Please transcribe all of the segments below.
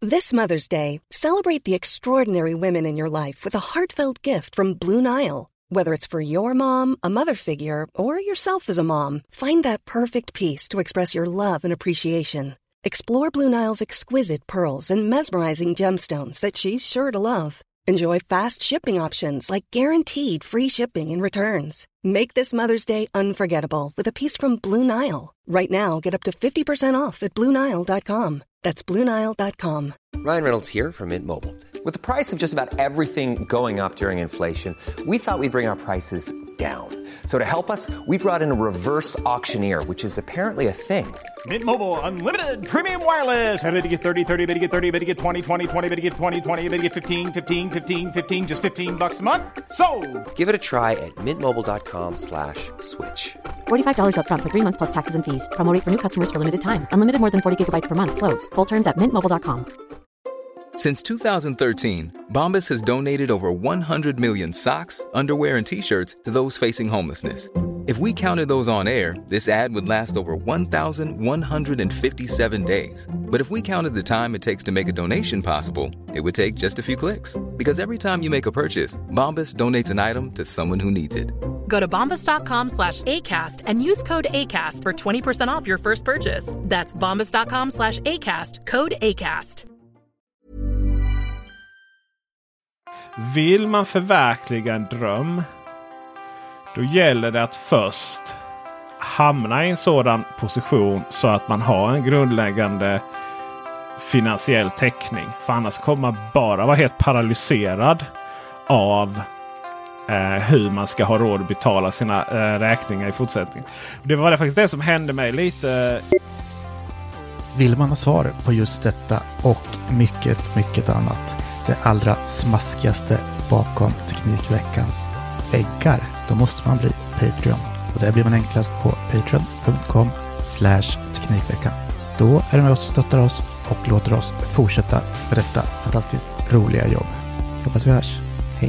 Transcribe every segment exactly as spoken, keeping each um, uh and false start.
This Mother's Day, celebrate the extraordinary women in your life with a heartfelt gift from Blue Nile. Whether it's for your mom, a mother figure, or yourself as a mom, find that perfect piece to express your love and appreciation. Explore Blue Nile's exquisite pearls and mesmerizing gemstones that she's sure to love. Enjoy fast shipping options like guaranteed free shipping and returns. Make this Mother's Day unforgettable with a piece from Blue Nile. Right now, get up to fifty percent off at Blue Nile dot com. That's Blue Nile dot com. Ryan Reynolds here from Mint Mobile. With the price of just about everything going up during inflation, we thought we'd bring our prices down. So to help us, we brought in a reverse auctioneer, which is apparently a thing. Mint Mobile Unlimited Premium Wireless. How to get thirty, thirty, bit to get thirty, bit to get twenty, twenty, twenty, bit to get twenty, twenty, bit to get fifteen, fifteen, fifteen, fifteen, just fifteen bucks a month? Sold! Give it a try at mintmobile.com slash switch. forty-five dollars up front for three months plus taxes and fees. Promo rate for new customers for limited time. Unlimited more than forty gigabytes per month. Slows full terms at mint mobile dot com. Since two thousand thirteen, Bombas has donated over one hundred million socks, underwear, and T-shirts to those facing homelessness. If we counted those on air, this ad would last over one thousand one hundred fifty-seven days. But if we counted the time it takes to make a donation possible, it would take just a few clicks. Because every time you make a purchase, Bombas donates an item to someone who needs it. Go to bombas.com slash ACAST and use code ACAST for twenty percent off your first purchase. That's bombas.com slash ACAST, code ACAST. Vill man förverkliga en dröm, då gäller det att först hamna i en sådan position så att man har en grundläggande finansiell täckning. För annars kommer man bara vara helt paralyserad av eh, hur man ska ha råd att betala sina eh, räkningar i fortsättningen. Det var det faktiskt det som hände mig lite. Vill man ha svar på just detta och mycket, mycket annat, det allra smaskigaste bakom Teknikveckans väggar, då måste man bli Patreon. Och där blir man enklast på patreon.com slash teknikveckan. Då är det med oss och stöttar oss och låter oss fortsätta med detta fantastiskt roliga jobb. Hoppas vi hörs. Hej!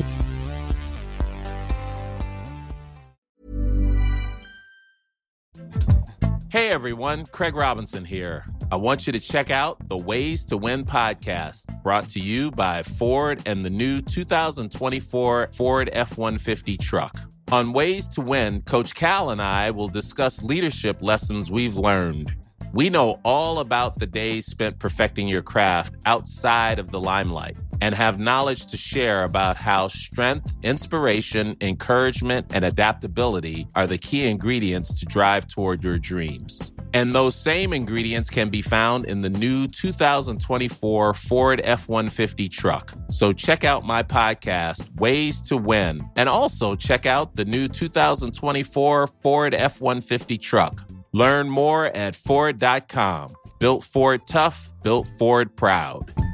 Hey everyone, Craig Robinson here. I want you to check out the Ways to Win podcast, brought to you by Ford and the new two thousand twenty-four Ford F one fifty truck. On Ways to Win, Coach Cal and I will discuss leadership lessons we've learned. We know all about the days spent perfecting your craft outside of the limelight and have knowledge to share about how strength, inspiration, encouragement, and adaptability are the key ingredients to drive toward your dreams. And those same ingredients can be found in the new two thousand twenty-four Ford F one fifty truck. So check out my podcast, Ways to Win, and also check out the new two thousand twenty-four Ford F one fifty truck. Learn more at Ford dot com. Built Ford tough, built Ford proud.